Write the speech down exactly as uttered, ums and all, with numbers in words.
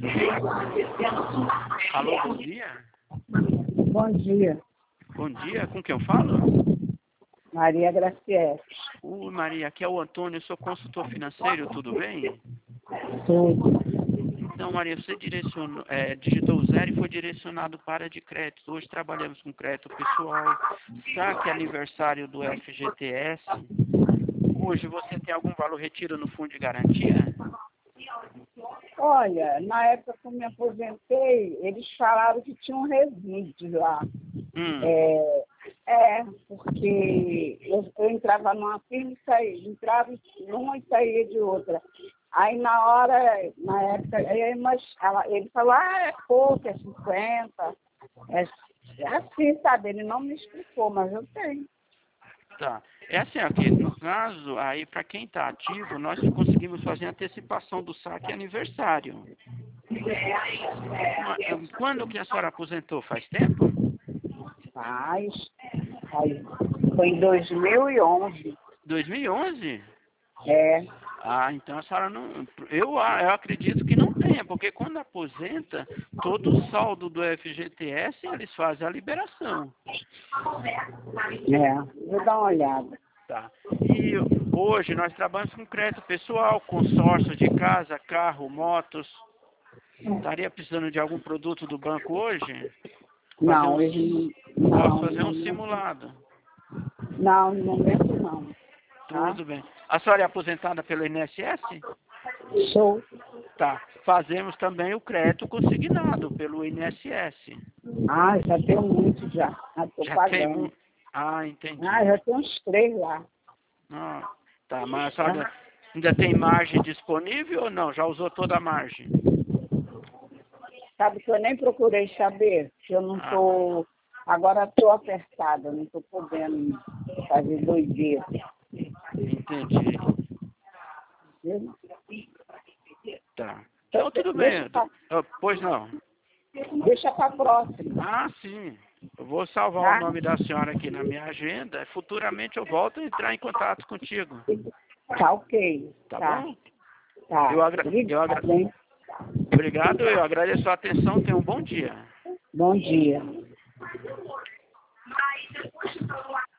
Alô, bom dia. Bom dia, Bom dia, com quem eu falo? Maria Graciete. Oi, Maria, aqui é o Antônio, eu sou consultor financeiro, tudo bem? Tudo. Então, Maria, você direcionou, é, digitou o zero e foi direcionado para de crédito. Hoje trabalhamos com crédito pessoal, saque aniversário do F G T S. Hoje você tem algum valor retiro no fundo de garantia? Olha, na época que eu me aposentei, eles falaram que tinha um resíduo lá. Hum, É, é porque eu, eu entrava numa firma e saía, entrava numa e saía de outra. Aí na hora, na época, aí, mas ela, ele falou, ah, é pouco, é cinquenta. É, é assim, sabe? Ele não me explicou, mas eu tenho. tá. É assim, aqui, no caso, aí para quem está ativo, nós conseguimos fazer a antecipação do saque aniversário. Ma- Quando que a senhora aposentou? Faz tempo? Faz, faz. Foi em dois mil e onze. dois mil e onze? É. Ah, então a senhora não... Eu, a- eu acredito que não tenha, porque quando aposenta, todo o saldo do F G T S, eles fazem a liberação. É, vou dar uma olhada. Tá. E hoje nós trabalhamos com crédito pessoal, consórcio de casa, carro, motos. Estaria precisando de algum produto do banco hoje? Fazer um, Não, ele posso não, fazer no um momento, simulado. não, no momento não, tá? Tudo bem. A senhora é aposentada pelo I N S S? Show. Tá. Fazemos também o crédito consignado pelo I N S S. Ah, já tenho muito já, já tô Já tem pagando. um... Ah, entendi. Ah, já tenho uns três lá, Ah, tá, mas a senhora tá? ainda tem margem disponível ou não? Já usou toda a margem? Sabe que eu nem procurei saber, que eu não Ah, tô, agora estou apertada, não tô podendo fazer doideira, entendi. viu? Tá. Então, Então tudo bem. deixa pra, Ah, pois não. deixa pra próxima, Ah, sim. Eu vou salvar o tá? nome da senhora aqui na minha agenda. Futuramente eu volto a entrar em contato contigo. Tá ok, Tá tá, bom? tá. Eu, agra... eu agra... Obrigada, hein? Obrigado, eu agradeço a atenção. Tenha um bom dia. Bom dia.